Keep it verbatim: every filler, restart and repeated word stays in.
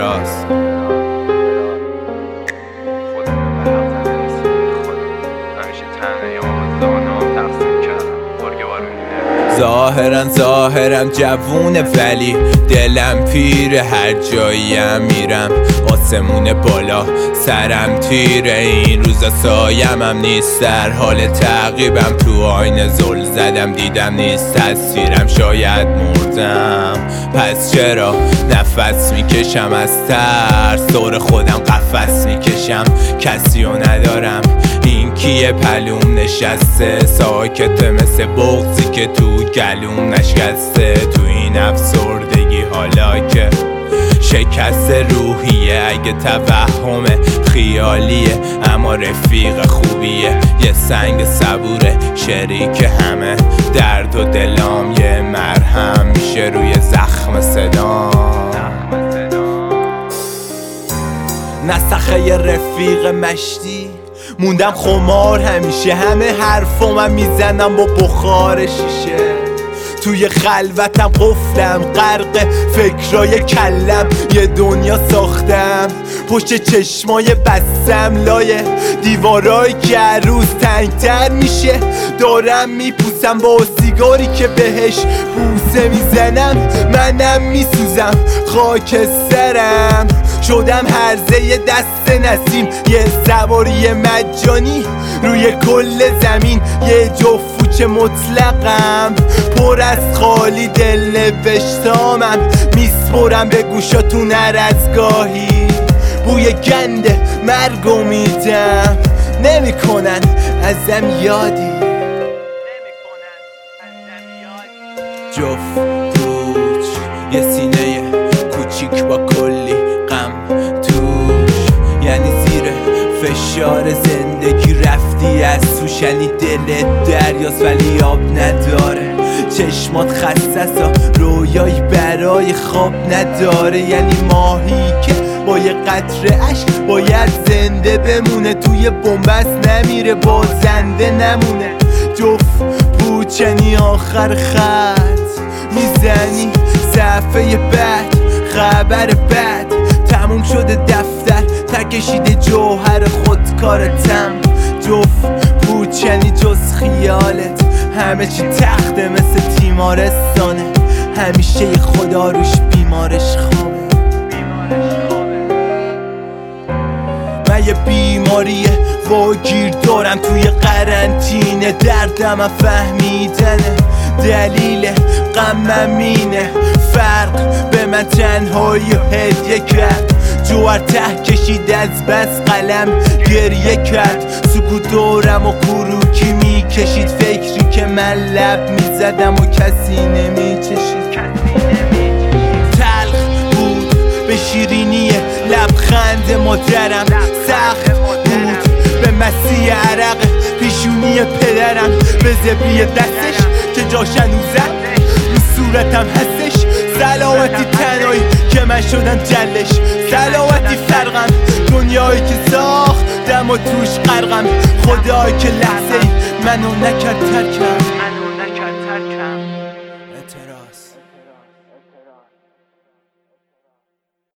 راست ظاهرا ظاهرا جوونه ولی دلم پیره، هر جاییم میرم آسمون بالا سرم تیره، این روزا سایم هم نیست، در حال تعقیبم، تو آینه زل زدم دیدم نیست تصویرم، شاید مردم پس چرا نفس میکشم از ترس، دور خودم قفس میکشم کسی رو ندارم، این کیه پلوم نشسته ساکت مثل بغضی که تو گلوم نشکسته، تو این افسردگی حالا که شکست روحیه، اگه توهم خیالیه اما رفیق خوبیه، یه سنگ صبوره شریک همه درد و دلام، یه مرهم میشه روی زخم صدام، نسخه رفیق مشتی موندم خمار، همیشه همه حرفام میزنم با بخار شیشه، توی خلوتم قفلم غرق فکرای کلم، یه دنیا ساختم پشت چشمای بستم، لایه دیوارایی که هر روز تنگتر میشه، دارم میپوسم با سیگاری که بهش بوسه میزنم، منم میسوزم خاکسترم، شدم هرزه دست نسیم، یه سواری مجانی روی کل زمین، یه جفوچه مطلقم پر از خالی دل نوشتامم، میسپرم به گوشاتون هر از گاهی بوی گنده مرگو میدم، نمیکنن ازم یادی، جفت پوچ یه سینه کوچیک با کلی غم توش، یعنی زیر فشار زندگی رفتی از توش، یعنی دلت دریاست ولی آب نداره، چشمات خسته‌سا رویایی برای خواب نداره، یعنی ماهی که با یه قطره عشق باید زنده بمونه، توی بنبست نمیره بازنده نمونه، جفت پوچنی آخر خط میزنی صفحه بعد، خبر بد تموم شده دفتر تکشیده جوهر خودکارتم، جفت پوچنی جز خیالت همه چی تخته مثل تیمارستانه، همیشه یه خدا روش بیمارش خوابه، من یه بیماریه واگیر دارم توی قرنطینه، دردم فهمیدنه دلیل غمم اینه، فرق به من تنهایی و هدیه کرد، جوهر ته کشید از بس قلم گریه کرد، سکوت دورم و کروکی میکشید، فکری که من لب میزدم و کسی نمیچشید، تلخ بود به شیرینی لبخند مادرم، سخت بود به مسیح عرق پیشونی پدرم، به زبری دستش که جاش هنوزم رو صورتم هستش، سلامتی تنهایی که من شدم جلش، سلامتی فرقم دنیایی که ساختم و توش غرقم، خدایی که لحظه ای منو نکرد ترکم.